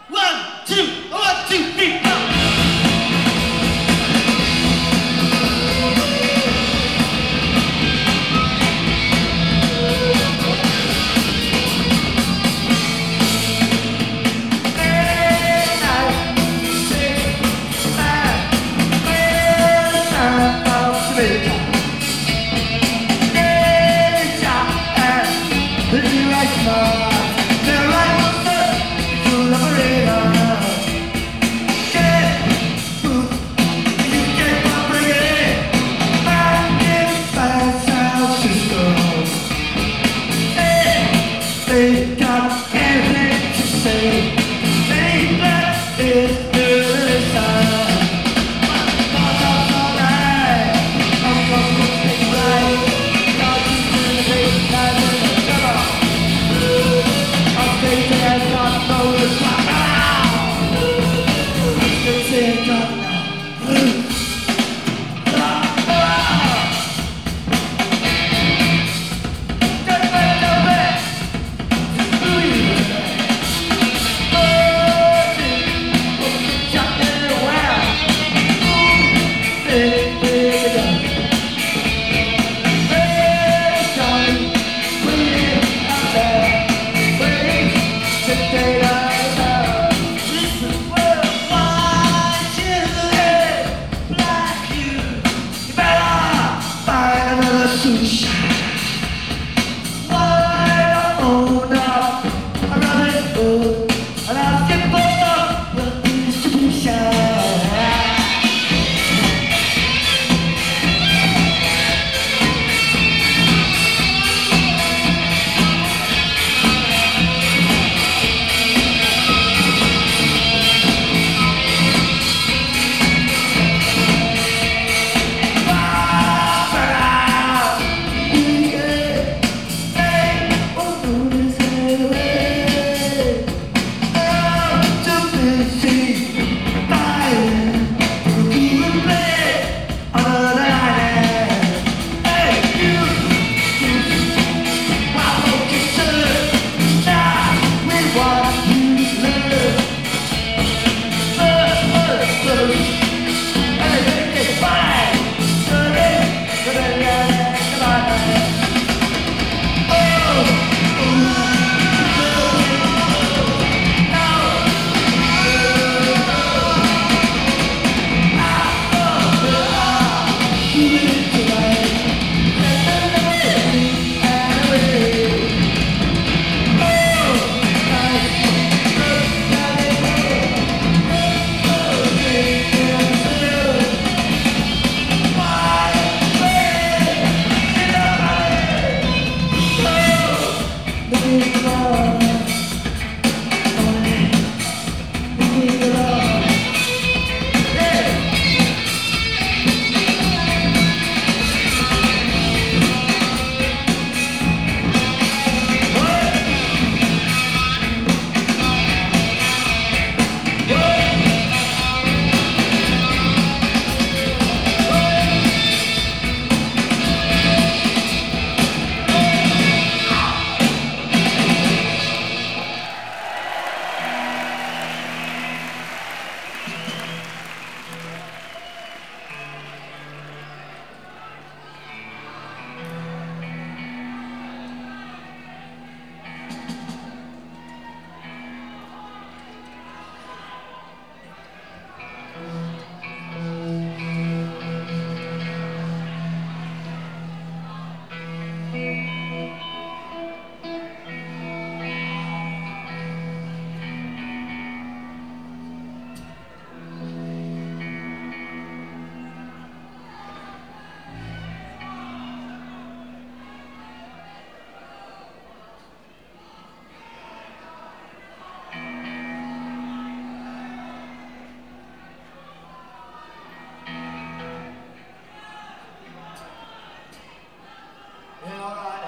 One, two, three, four. They got anything to say. They that is the sign. Thoughts all night. I'm gonna take it right. Thoughts in the face, not in the trouble. I'll take it as not know the clock. They say God now.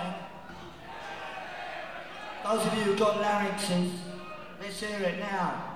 Those of you who've got larynxes, let's hear it now.